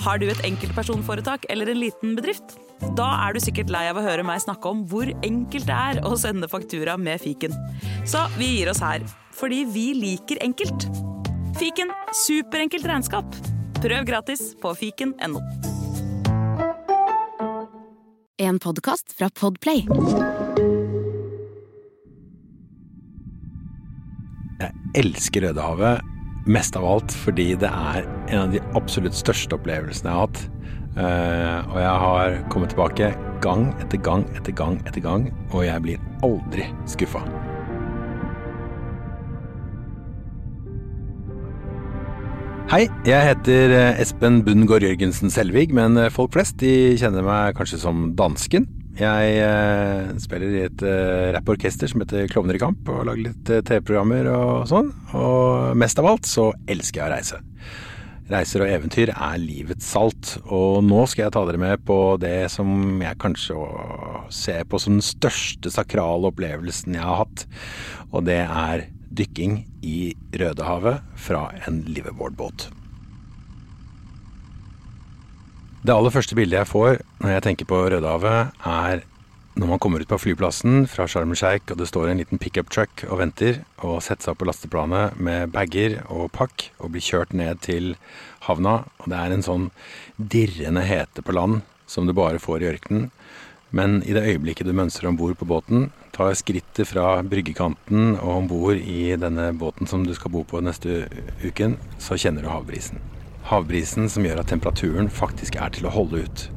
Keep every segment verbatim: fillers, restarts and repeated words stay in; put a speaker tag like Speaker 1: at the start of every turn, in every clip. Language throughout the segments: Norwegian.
Speaker 1: Har du et enkeltpersonforetak eller en liten bedrift? Da er du sikkert lei av å høre meg snakke om hvor enkelt det er å sende faktura med Fiken. Så vi gir oss her, fordi vi liker enkelt. Fiken, superenkelt regnskap. Prøv gratis på fiken punktum no.
Speaker 2: En podcast fra Podplay.
Speaker 3: Jeg elsker Rødehavet mest av alt fordi det er en av de absolutt største opplevelsene jeg har hatt. Uh, og jeg har kommet tilbake gang etter gang etter gang etter gang, og jeg blir aldri skuffet. Hei, jeg heter Espen Bundgaard Jørgensen Selvig, men folk flest de kjenner meg kanskje som dansken. Jeg uh, spiller i et uh, rapporkester som heter Klovner i Kamp, og lager litt uh, T V-programmer og sånn, og mest av alt så elsker jeg å reise. Reiser og eventyr er livets salt, og nå skal jeg ta dere med på det som jeg kanskje ser på som den største sakrale opplevelsen jeg har hatt, og det er dykking i Rødehavet fra en liveaboardbåt. Det aller første bildet jeg får når jeg tenker på Rødehavet er når man kommer ut på flyplassen fra Sharm el-Sheikh, og det står en liten pick-up truck og venter, og setter seg opp på lasteplanet med bagger og pakk, og blir kjørt ned til havna, og det er en sånn dirrende hete på land, som du bare får i ørkenen. Men i det øyeblikket du mønstrer ombord på båten, tar skrittet fra bryggekanten og ombord i denne båten som du skal bo på neste uken, så kjenner du havbrisen. Havbrisen som gjør at temperaturen faktisk er til å holde ut.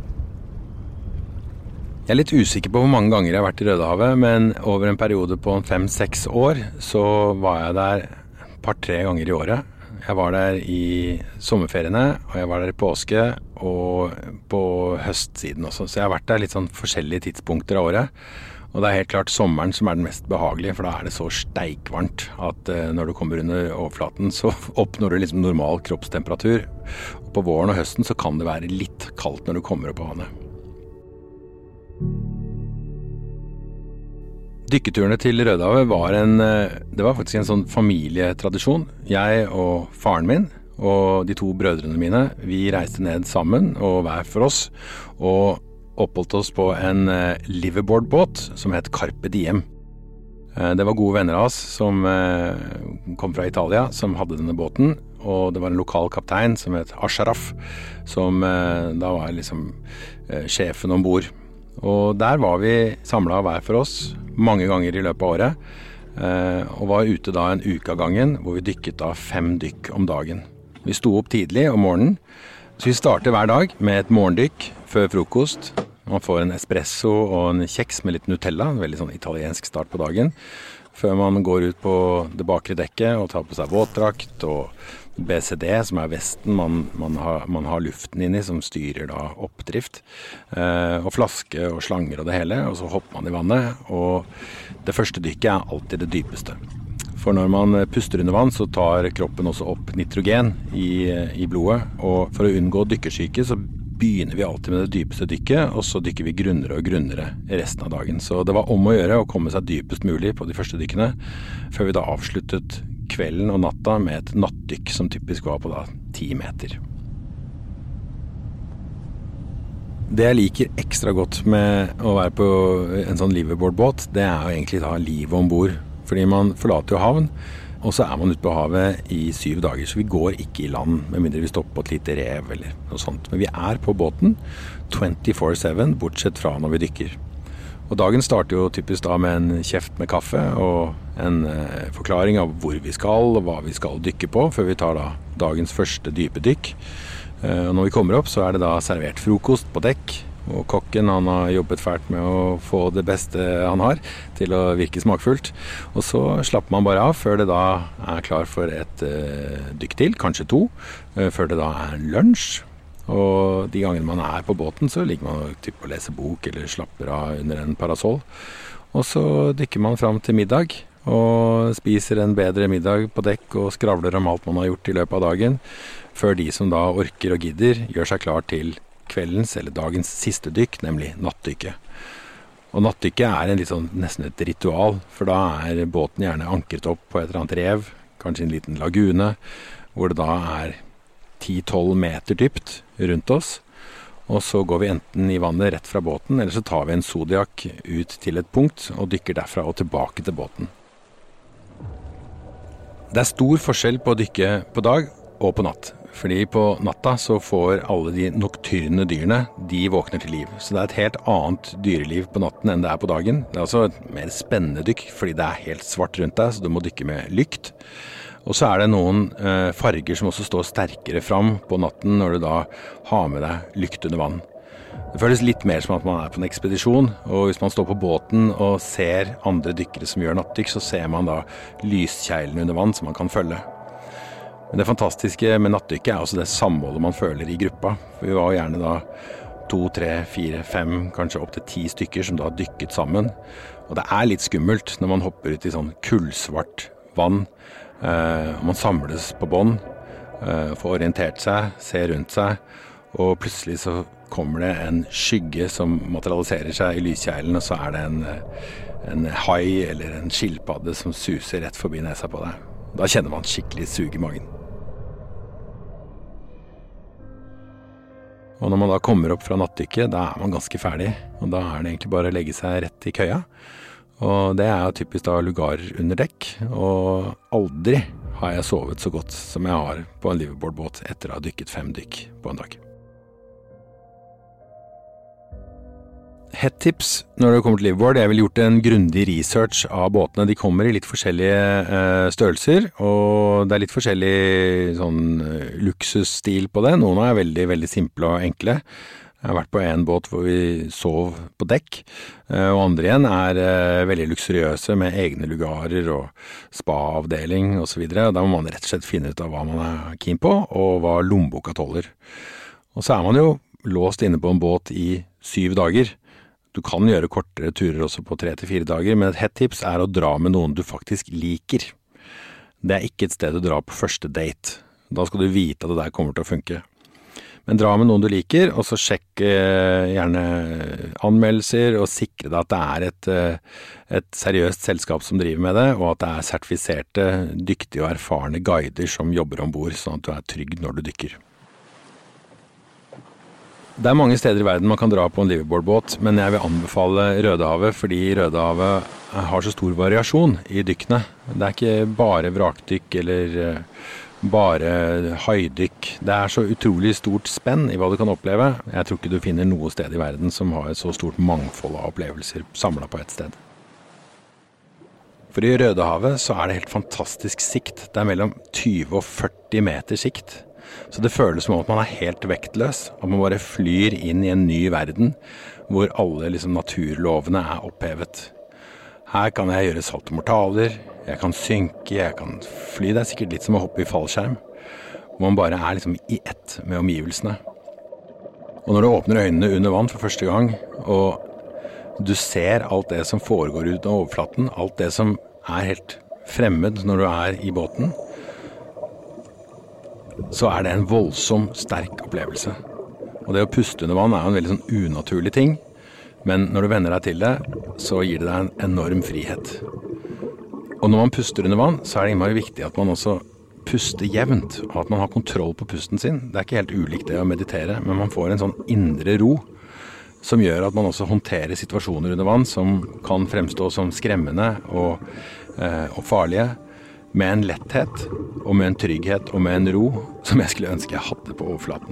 Speaker 3: Jeg er litt usikker på hvor mange ganger jeg har vært i Rødehavet, men over en periode på fem-seks år så var jeg der et par-tre ganger i året. Jeg var der i sommerferiene, og jeg var der i påske, og på høstsiden også. Så jeg har vært der litt sånn forskjellige tidspunkter av året. Og det er helt klart sommeren som er den mest behagelige, for da er det så steikvarmt at uh, når du kommer under overflaten, så oppnår du liksom normal kroppstemperatur. Og på våren og høsten så kan det være litt kaldt når du kommer opp på vannet. Dykketurene til Rødehavet var en, det var faktisk en sånn familietradisjon. Jeg og faren min og de to brødrene mine, vi reiste ned sammen og hver for oss, og oppholdt oss på en liveaboardbåt som het Carpe Diem. Det var gode venner av oss som kom fra Italia, som hadde denne båten, og det var en lokal kaptein som het Ashraf, som da var liksom sjefen ombord. Og der var vi samlet hver for oss mange ganger i løpet av året, og var ute da en uke av gangen, hvor vi dykket da fem dykk om dagen. Vi sto opp tidlig om morgenen, så vi starter hver dag med et morgendykk før frokost. Man får en espresso og en kjeks med litt Nutella, en veldig sånn italiensk start på dagen, før man går ut på det bakre dekket og tar på seg våtdrakt og B C D, som er vesten man, man, har, man har luften inni, som styrer da oppdrift, eh, og flaske og slanger og det hele, og så hopper man i vannet, og det første dykket er alltid det dypeste. For når man puster under vann, så tar kroppen også opp nitrogen i, i blodet, og for å unngå dykkersyke så begynner vi alltid med det dypeste dykket, og så dykker vi grunnere og grunnere resten av dagen. Så det var om å gjøre å komme seg dypest mulig på de første dykkene, før vi da avsluttet kvelden og natta med et nattdykk som typisk var på da ti meter. Det jeg liker ekstra godt med å være på en sånn liveaboardbåt, det er jo egentlig da livet ombord. Fordi man forlater jo havn, og så er man ute på havet i syv dager, så vi går ikke i land, med mindre vi stopper på et lite rev eller noe sånt. Men vi er på båten twenty-four seven, bortsett fra når vi dykker. Og dagen starter jo typisk da med en kjeft med kaffe og en eh, forklaring av hvor vi skal og hva vi skal dykke på, før vi tar da dagens første dype dykk. Eh, og når vi kommer opp så er det da servert frokost på dekk, og kokken han har jobbet fælt med å få det beste han har til å virke smakfullt. Og så slapper man bare av før det da er klar for et eh, dykk til, kanskje to, eh, før det da er lunsj. Og de gangene man er på båten så ligger man typ og leser bok eller slapper av under en parasoll. Og så dykker man fram til middag og spiser en bedre middag på dekk og skravler om alt man har gjort i løpet av dagen, før de som da orker og gidder gjør seg klar til kveldens eller dagens siste dykk, nemlig nattdykket. Og nattdykket er en litt sånn, nesten et ritual, for da er båten gjerne ankret opp på et eller annet rev, kanskje en liten lagune, hvor det da er ti til tolv meter dypt rundt oss, og så går vi enten i vannet rett fra båten, eller så tar vi en Zodiac ut til et punkt og dykker derfra og tilbake til båten. Det er stor forskjell på å dykke på dag og på natt. Fordi på natta så får alle de noktyrne dyrene, de våkner til liv. Så det er et helt annet dyreliv på natten enn det er på dagen. Det er altså et mer spennende dykk, fordi det er helt svart rundt deg, så du må dykke med lykt. Og så er det noen eh, farger som også står sterkere fram på natten når du da har med deg lykt under vann. Det føles litt mer som at man er på en ekspedisjon, og hvis man står på båten og ser andre dykkere som gjør nattdykk, så ser man da lyskjeilene under vann som man kan følge. Men det fantastiske med nattdykket er også det samholdet man føler i gruppa. For vi var gjerne da to, tre, fire, fem, kanskje opp til ti stykker som da dykket sammen. Og det er litt skummelt når man hopper ut i sånn kullsvart vann. Eh, man samles på bånd, eh, får orientert seg, ser rundt seg, og plutselig så kommer det en skygge som materialiserer seg i lyskjeilen, og så er det en, en hai eller en skilpadde som suser rett forbi nesa på deg. Da kjenner man skikkelig sug i magen. Og når man da kommer opp fra nattdykket, da er man ganske ferdig, og da er det egentlig bare å legge seg rett i køya. Og det er jo typisk da lugarer under dekk, og aldri har jeg sovet så godt som jeg har på en liveaboardbåt etter å ha dykket fem dykk på en dag. Hett tips når det kommer til liveaboard, jeg vil gjort en grundig research av båtene. De kommer i litt forskjellige eh, størrelser, og det er litt forskjellig sånn luksusstil på det. Noen er veldig, veldig simple og enkle. Jeg har vært på en båt hvor vi sov på dekk, eh, og andre igjen er eh, veldig luksuriøse med egne lugarer og spa-avdeling og så videre. Da må man rett og slett finne ut av hva man er keen på, og hva lommeboka tåler. Og så er man jo låst inne på en båt i syv dager. Du kan gjøre kortere turer også på tre til fire dager, men et hett tips er å dra med noen du faktisk liker. Det er ikke et sted å dra på første date. Da skal du vite at det der kommer til å funke. Men dra med noen du liker, og så sjekk eh, gjerne anmeldelser, og sikre deg at det er et, et seriøst selskap som driver med det, og at det er sertifiserte, dyktige og erfarne guider som jobber ombord, sånn at du er trygg når du dykker. Det er mange steder i verden man kan dra på en liveaboardbåt, men jeg vil anbefale Rødehavet, fordi Rødehavet har så stor variasjon i dykkene. Det er ikke bare vrakdykk eller bare haidykk. Det er så utrolig stort spenn i hva du kan oppleve. Jeg tror ikke du finner noe sted i verden som har et så stort mangfold av opplevelser samlet på et sted. For i Rødehavet så er det helt fantastisk sikt. Det er mellom tyve og førti meter sikt. Så det føles som at man er helt vektløs, at man bare flyr inn i en ny verden, hvor alle liksom, naturlovene er opphevet. Her kan jeg gjøre saltomortaler, jeg kan synke, jeg kan fly. Det er sikkert litt som å hoppe i fallskjerm, hvor man bare er liksom, i ett med omgivelsene. Og når du åpner øynene under vann for første gang, og du ser alt det som foregår ut av overflaten, alt det som er helt fremmed når du er i båten, så er det en voldsom, sterk opplevelse. Og det å puste under vann er en veldig sånn unaturlig ting, men når du venner deg til det, så gir det deg en enorm frihet. Og når man puster under vann, så er det innmari viktig at man også puster jevnt, og at man har kontroll på pusten sin. Det er ikke helt ulikt det å meditere, men man får en sånn indre ro, som gjør at man også håndterer situasjoner under vann, som kan fremstå som skremmende og, eh, og farlige, med en letthet, og med en trygghet, og med en ro, som jeg skulle ønske jeg hadde på overflaten.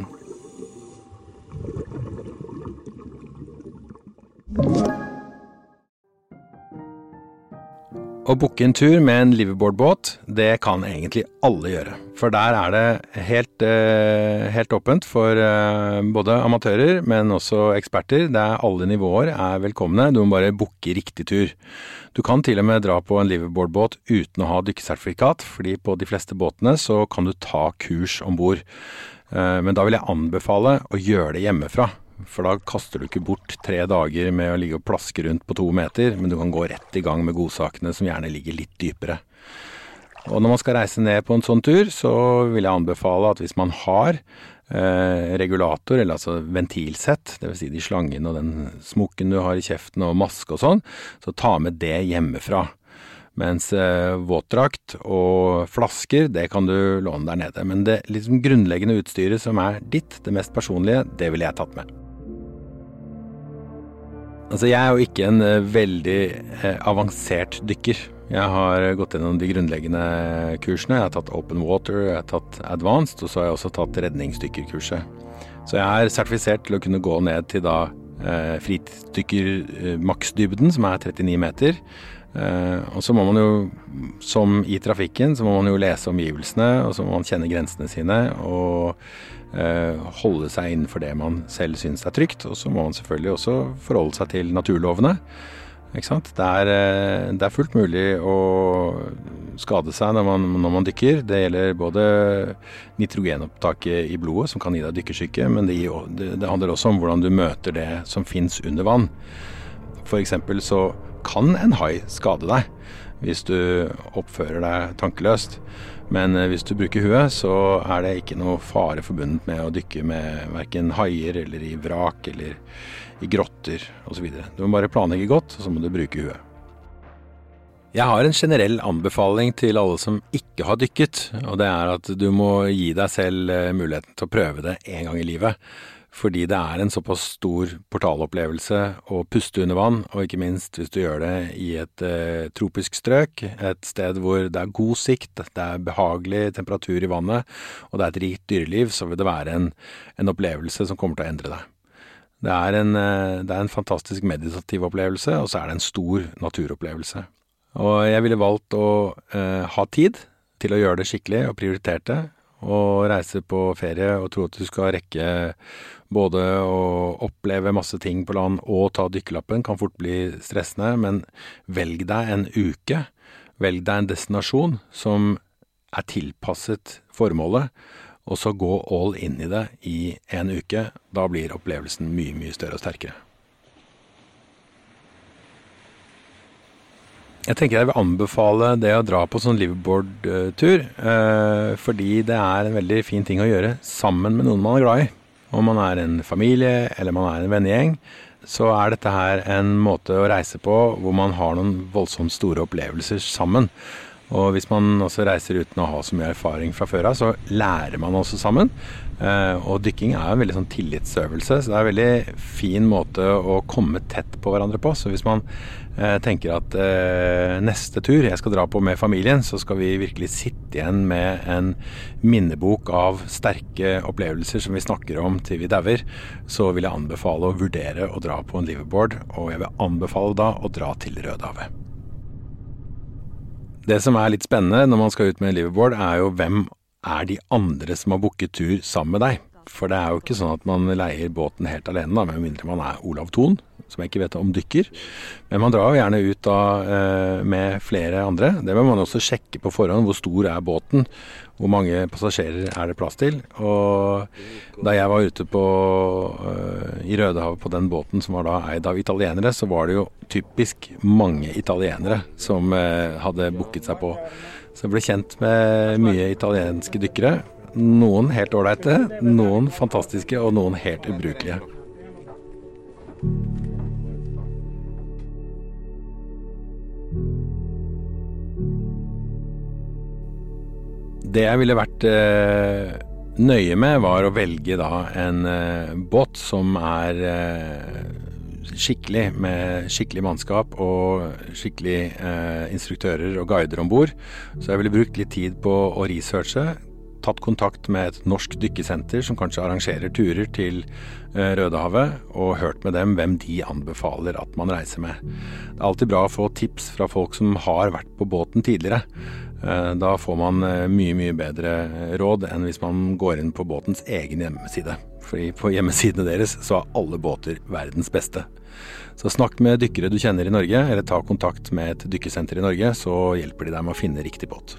Speaker 3: Å booke en tur med en liveaboardbåt, det kan egentlig alle gjøre. For der er det helt, helt åpent for både amatører, men også eksperter. Der alle nivåer er velkomne. Du må bare booke riktig tur. Du kan til og med dra på en liveaboardbåt uten å ha dykkesertifikat, fordi på de fleste båtene så kan du ta kurs ombord. Men da vil jeg anbefale å gjøre det hjemmefra. For da kaster du ikke bort tre dager med å ligge og plaske rundt på to meter, men du kan gå rett i gang med godsakene som gjerne ligger litt dypere. Og når man skal reise ned på en sånn tur, så vil jeg anbefale at hvis man har eh, regulator, eller altså ventilsett, det vil si de slangene og den smokken du har i kjeften og maske og sånn, så ta med det hjemmefra. Mens eh, våtdrakt og flasker, det kan du låne der nede. Men det liksom grunnleggende utstyret som er ditt, det mest personlige, det ville jeg tatt med. Altså, jeg er jo ikke en eh, veldig eh, avansert dykker. Jeg har gått gjennom de grunnleggende kursene. Jeg har tatt Open Water, jeg har tatt Advanced, og så har jeg også tatt redningsdykkerkurset. Så jeg er sertifisert til å kunne gå ned til da eh, fritidsdykker eh, maksdybden, som er trettini meter. Eh, og så må man jo, som i trafikken, så må man jo lese omgivelsene, og så må man kjenne grensene sine, og eh, holde seg innenfor det man selv synes er trygt. Og så må man selvfølgelig også forholde seg til naturlovene. Ikke sant? Det er, det er fullt mulig å skade seg når man, når man dykker. Det gjelder både nitrogenopptaket i blodet, som kan gi deg dykkersyke, men det, gir, det, det handler også om hvordan du møter det som finnes under vann. For eksempel så kan en hai skade deg hvis du oppfører deg tankeløst. Men hvis du bruker huet, så er det ikke noe fare forbundet med å dykke med hverken haier eller i vrak eller i grotter og så videre. Du må bare planlegge godt, og så må du bruke huet. Jeg har en generell anbefaling til alle som ikke har dykket, og det er at du må gi deg selv muligheten til å prøve det en gang i livet. Fordi det er en såpass stor portalopplevelse å puste under vann, og ikke minst hvis du gjør det i et eh, tropisk strøk, et sted hvor det er god sikt, det er behagelig temperatur i vannet, og det er et rikt dyreliv, så vil det være en, en opplevelse som kommer til å endre deg. Det er, en, det er en fantastisk meditativ opplevelse, og så er det en stor naturopplevelse. Og jeg ville valgt å eh, ha tid til å gjøre det skikkelig og prioritert det, og reise på ferie og tro at du skal rekke både å oppleve masse ting på land og ta dykkerlappen kan fort bli stressende, men velg deg en uke, velg deg en destinasjon som er tilpasset formålet, og så gå all inn i det i en uke. Da blir opplevelsen mye, mye større og sterkere. Jeg tenker jeg vil anbefale det å dra på sånn liveaboard-tur, eh, fordi det er en veldig fin ting å gjøre sammen med noen man er glad i. Om man er en familie eller man er en vennegjeng, så er dette her en måte å reise på hvor man har noen voldsomt store opplevelser sammen. Og hvis man også reiser uten å ha så mye erfaring fra før av, så lærer man også sammen. Eh, og dykking er en veldig sånn tillitsøvelse, så det er en veldig fin måte å komme tett på hverandre på. Så hvis man eh, tenker at eh, neste tur jeg skal dra på med familien, så skal vi virkelig sitte igjen med en minnebok av sterke opplevelser som vi snakker om til vi dauer, så vil jeg anbefale å vurdere å dra på en liveaboard, og jeg vil anbefale da å dra til Rødehavet. Det som er litt spennende når man skal ut med en liveaboard er jo hvem er de andre som har booket tur sammen med deg. For det er jo ikke sånn at man leier båten helt alene da, med mindre man er Olav Thon, som jeg ikke vet om dykker. Men man drar jo gjerne ut da eh, med flere andre. Det må man også sjekke på forhånd. Hvor stor er båten? Hvor mange passasjerer er det plass til? Og da jeg var ute på, eh, i Rødehavet på den båten som var da eid av italienere, så var det jo typisk mange italienere som eh, hadde booket seg på. Så jeg ble kjent med mye italienske dykkere. Noen helt ålreite, noen fantastiske og noen helt ubrukelige. Det jeg ville vært eh, nøye med var å velge da en eh, båt som er eh, skikkelig, med skikkelig mannskap og skikkelig eh, instruktører og guider ombord. Så jeg ville brukt litt tid på å researche, tatt kontakt med et norsk dykkesenter som kanskje arrangerer turer til eh, Rødehavet, og hørt med dem hvem de anbefaler at man reiser med. Det er alltid bra å få tips fra folk som har vært på båten tidligere. Da får man mye, mye bedre råd enn hvis man går inn på båtens egen hjemmeside. Fordi på hjemmesidene deres så er alle båter verdens beste. Så snakk med dykkere du kjenner i Norge, eller ta kontakt med et dykkesenter i Norge, så hjelper de deg med å finne riktig båt.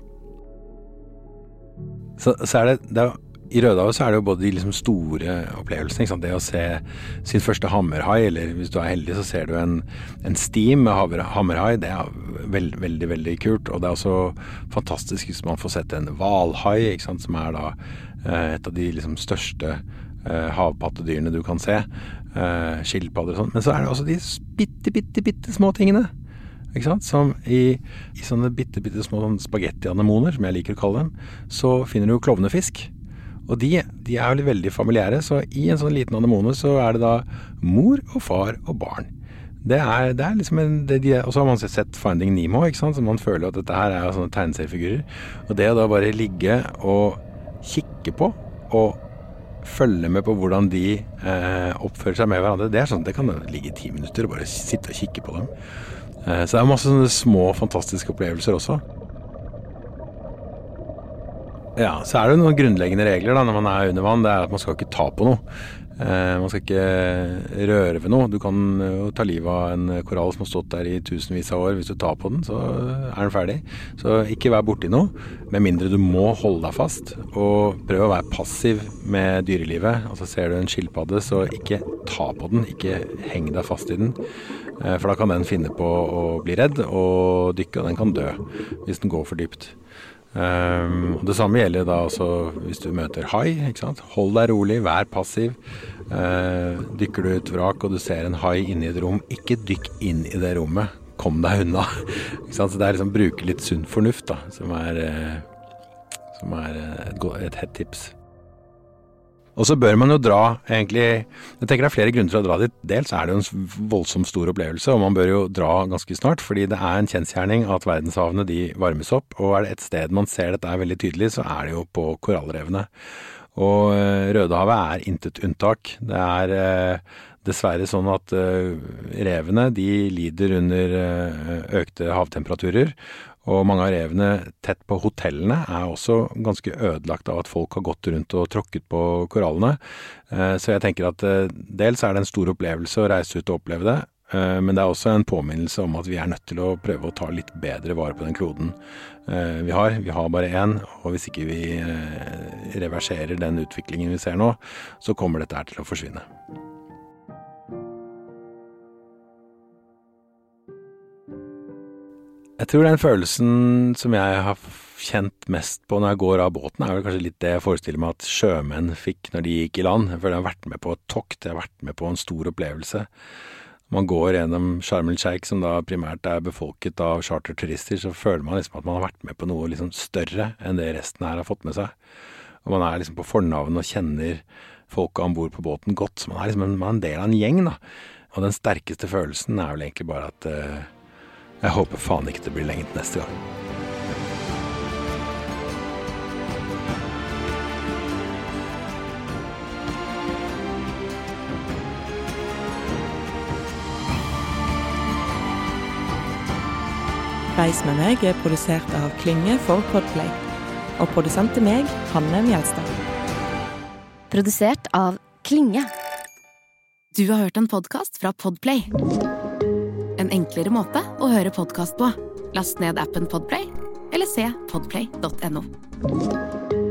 Speaker 3: Så, så er det, det er, i Rødehavet så er det jo både de liksom store opplevelsene, ikke sant? Det å se sin første hammerhai, eller hvis du er heldig så ser du en, en steam med hammerhai, det er veld, veldig, veldig kult, og det er også fantastisk hvis man får sett en hvalhai, ikke sant? Som er da eh, et av de liksom største eh, havpattedyrene du kan se, eh, skilpadder og sånt, men så er det også de bitte, bitte, bitte små tingene. ikke sant? Som i, i sånne bitte, bitte små sånn spagetti-anemoner, som jeg liker å kalle dem, så finner du jo klovnefisk. Og de, de er jo veldig familiære, så i en sånn liten anemone så er det da mor og far og barn. Det er, det er liksom en, det, de, og så har man sett Finding Nemo, ikke sant? Så man føler at dette her er sånne tegneseriefigurer. Og det å da bare ligge og kikke på, og følge med på hvordan de eh, oppfører seg med hverandre, det er sånn, det kan ligge i ti minutter og bare sitte og kikke på dem. Eh, så det er masse sånne små, fantastiske opplevelser også. Ja, så er det noen grunnleggende regler da, når man er under vann, det er at man skal ikke ta på noe. Eh, man skal ikke røre ved noe. Du kan jo ta livet av en korall som har stått der i tusenvis av år. Hvis du tar på den, så er den ferdig. Så ikke vær borti noe, med mindre du må holde deg fast. Og prøv å være passiv med dyrelivet. Altså ser du en skilpadde, så ikke ta på den, ikke heng deg fast i den. Eh, for da kan den finne på å bli redd og dykke, og den kan dø hvis den går for dypt. Um, og det samme gjelder da også hvis du møter hai, ikke sant? Hold deg rolig, vær passiv. Uh, dykker du ut vrak og du ser en hai inne i et rom, ikke dykk inn i det rommet, kom deg unna. Ikke sant? Så det er liksom bruke litt sunn fornuft da, som er, uh, som er et, et hett tips. Og så bør man jo dra, egentlig, jeg tenker det er flere grunner til å dra dit. Dels er det jo en voldsomt stor opplevelse, og man bør jo dra ganske snart, fordi det er en kjensgjerning at verdenshavene de varmes opp, og er det et sted man ser dette er veldig tydelig, så er det jo på korallrevene. Og Rødehavet er intet unntak. Det er eh, dessverre sånn at eh, revene de lider under eh, økte havtemperaturer, og mange av revene tett på hotellene er også ganske ødelagt av at folk har gått rundt og tråkket på korallene. Så jeg tenker at dels er det en stor opplevelse å reise ut og oppleve det, men det er også en påminnelse om at vi er nødt til å prøve å ta litt bedre vare på den kloden vi har. Vi har bare en, og hvis ikke vi reverserer den utviklingen vi ser nå, så kommer dette her til å forsvinne. Jeg tror den følelsen som jeg har kjent mest på når jeg går av båten, er vel kanskje litt det jeg forestiller meg at sjømenn fikk når de gikk i land. Jeg føler jeg har vært med på et tokt, jeg har vært med på en stor opplevelse. Man går gjennom Sharm el-Sheikh, som da primært er befolket av charterturister, så føler man liksom at man har vært med på noe liksom større enn det resten her har fått med seg. Og man er liksom på fornavn og kjenner folket ombord på båten godt, så man er liksom en, man er en del av en gjeng da. Og den sterkeste følelsen er vel egentlig bare at uh, jeg håper faen ikke det blir lenge til neste gang.
Speaker 4: Reis med meg er produsert av Klynge for Podplay. Og produsent til meg, Hanne Mjelstad.
Speaker 2: Produsert av Klynge. Du har hørt en podcast fra Podplay. En enklere måte å høre podcast på. Last ned appen Podplay, eller se podplay punktum no.